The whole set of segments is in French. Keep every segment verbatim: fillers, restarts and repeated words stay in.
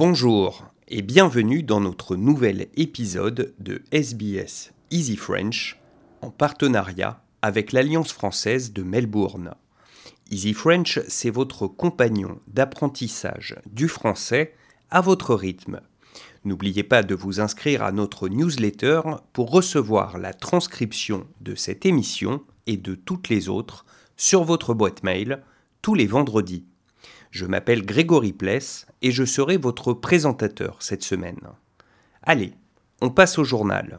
Bonjour et bienvenue dans notre nouvel épisode de S B S Easy French en partenariat avec l'Alliance française de Melbourne. Easy French, c'est votre compagnon d'apprentissage du français à votre rythme. N'oubliez pas de vous inscrire à notre newsletter pour recevoir la transcription de cette émission et de toutes les autres sur votre boîte mail tous les vendredis. Je m'appelle Grégory Pless et je serai votre présentateur cette semaine. Allez, on passe au journal.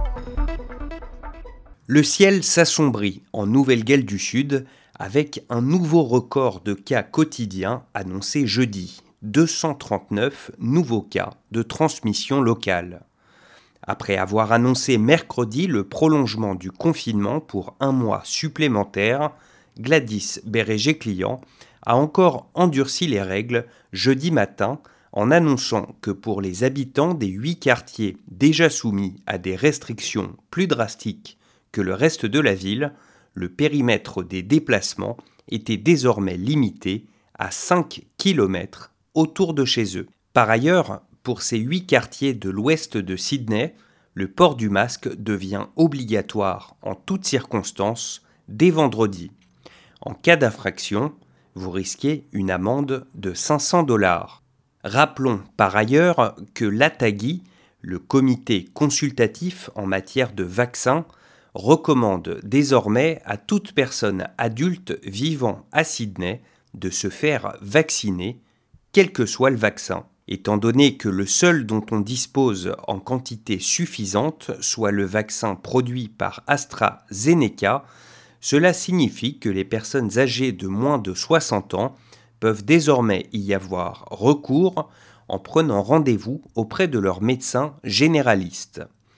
Le ciel s'assombrit en Nouvelle-Galles du Sud avec un nouveau record de cas quotidiens annoncé jeudi. deux cent trente-neuf nouveaux cas de transmission locale. Après avoir annoncé mercredi le prolongement du confinement pour un mois supplémentaire, Gladys Berejiklian a encore endurci les règles jeudi matin en annonçant que pour les habitants des huit quartiers déjà soumis à des restrictions plus drastiques que le reste de la ville, le périmètre des déplacements était désormais limité à cinq kilomètres autour de chez eux. Par ailleurs, pour ces huit quartiers de l'ouest de Sydney, le port du masque devient obligatoire en toutes circonstances dès vendredi. En cas d'infraction, vous risquez une amende de cinq cents dollars. Rappelons par ailleurs que l'A T A G I, le comité consultatif en matière de vaccins, recommande désormais à toute personne adulte vivant à Sydney de se faire vacciner, quel que soit le vaccin. Étant donné que le seul dont on dispose en quantité suffisante soit le vaccin produit par AstraZeneca, cela signifie que les personnes âgées de moins de soixante ans peuvent désormais y avoir recours en prenant rendez-vous auprès de leur médecin généraliste.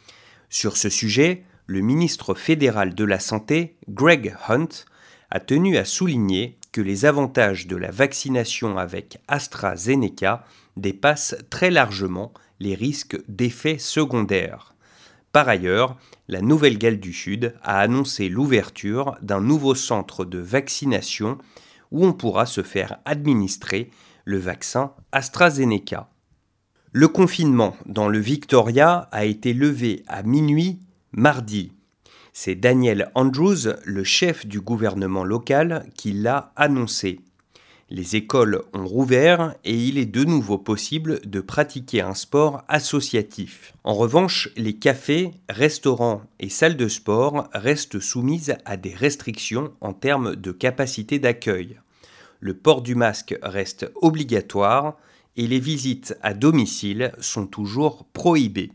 Sur ce sujet, le ministre fédéral de la Santé, Greg Hunt, a tenu à souligner que les avantages de la vaccination avec AstraZeneca dépassent très largement les risques d'effets secondaires. Par ailleurs, la Nouvelle-Galles du Sud a annoncé l'ouverture d'un nouveau centre de vaccination où on pourra se faire administrer le vaccin AstraZeneca. Le confinement dans le Victoria a été levé à minuit mardi. C'est Daniel Andrews, le chef du gouvernement local, qui l'a annoncé. Les écoles ont rouvert et il est de nouveau possible de pratiquer un sport associatif. En revanche, les cafés, restaurants et salles de sport restent soumises à des restrictions en termes de capacité d'accueil. Le port du masque reste obligatoire et les visites à domicile sont toujours prohibées.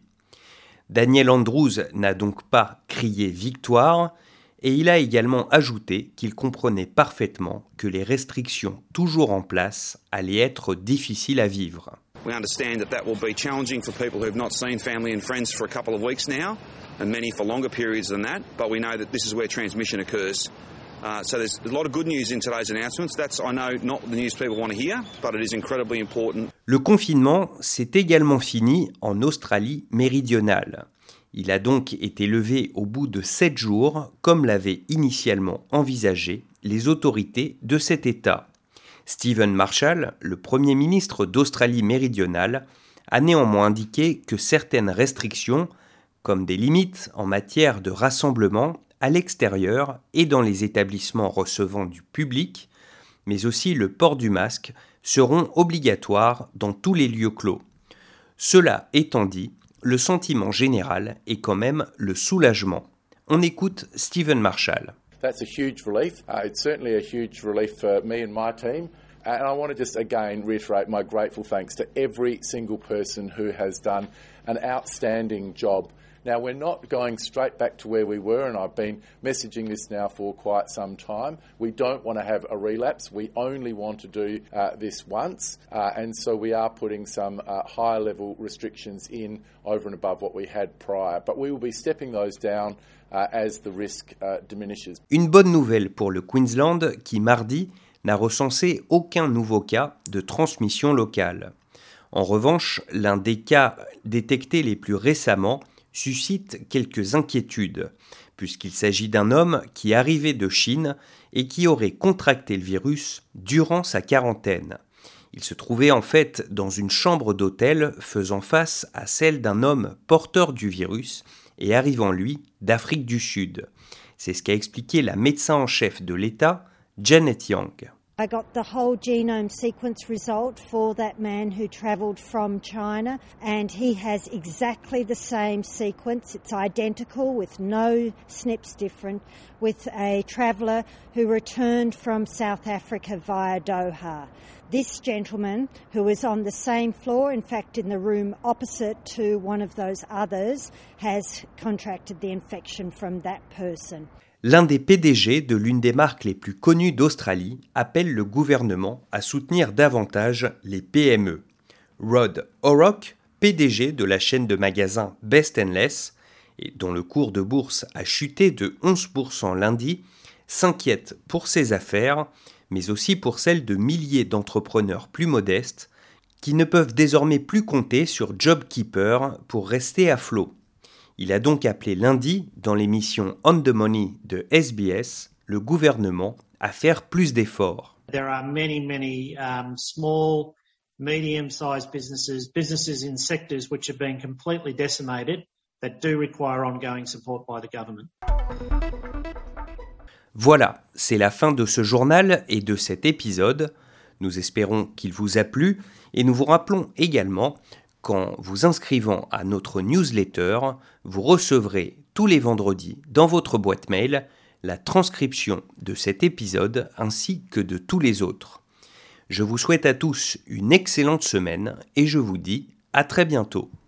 Daniel Andrews n'a donc pas crié victoire et il a également ajouté qu'il comprenait parfaitement que les restrictions toujours en place allaient être difficiles à vivre. We understand that that will be challenging for people who have not seen family and friends for a couple of weeks now, and many for longer periods than that, but we know that this is where transmission occurs. Uh, so there's a lot of good news in today's announcements. That's, I know, not the news people want to hear, but it is incredibly important. Le confinement s'est également fini en Australie méridionale. Il a donc été levé au bout de sept jours, comme l'avaient initialement envisagé les autorités de cet État. Stephen Marshall, le Premier ministre d'Australie méridionale, a néanmoins indiqué que certaines restrictions, comme des limites en matière de rassemblement à l'extérieur et dans les établissements recevant du public, mais aussi le port du masque, seront obligatoires dans tous les lieux clos. Cela étant dit, le sentiment général est quand même le soulagement. On écoute Stephen Marshall. That's a huge relief. Uh, it's certainly a huge relief for me and my team. And I want to just again reiterate my grateful thanks to every single person who has done an outstanding job. Now, we're not going straight back to where we were, and I've been messaging this now for quite some time. We don't want to have a relapse. We only want to do uh, this once, uh, and so we are putting some uh, higher-level restrictions in over and above what we had prior. But we will be stepping those down uh, as the risk uh, diminishes. Une bonne nouvelle pour le Queensland qui, mardi, n'a recensé aucun nouveau cas de transmission locale. En revanche, l'un des cas détectés les plus récemment suscite quelques inquiétudes, puisqu'il s'agit d'un homme qui arrivait de Chine et qui aurait contracté le virus durant sa quarantaine. Il se trouvait en fait dans une chambre d'hôtel faisant face à celle d'un homme porteur du virus et arrivant lui d'Afrique du Sud. C'est ce qu'a expliqué la médecin en chef de l'État, Janet Yang. I got the whole genome sequence result for that man who travelled from China, and he has exactly the same sequence. It's identical with no S N Ps different, with a traveller who returned from South Africa via Doha. This gentleman, who was on the same floor, in fact in the room opposite to one of those others, has contracted the infection from that person. L'un des P D G de l'une des marques les plus connues d'Australie appelle le gouvernement à soutenir davantage les P M E. Rod Horrock, P D G de la chaîne de magasins Best and Less, et dont le cours de bourse a chuté de onze pour cent lundi, s'inquiète pour ses affaires, mais aussi pour celles de milliers d'entrepreneurs plus modestes qui ne peuvent désormais plus compter sur JobKeeper pour rester à flot. Il a donc appelé lundi, dans l'émission On the Money de S B S, le gouvernement à faire plus d'efforts. There are many, many um, small, medium-sized businesses, businesses in sectors which have been completely decimated that do require ongoing support by the government. Voilà, c'est la fin de ce journal et de cet épisode. Nous espérons qu'il vous a plu et nous vous rappelons également qu'en vous inscrivant à notre newsletter, vous recevrez tous les vendredis dans votre boîte mail la transcription de cet épisode ainsi que de tous les autres. Je vous souhaite à tous une excellente semaine et je vous dis à très bientôt.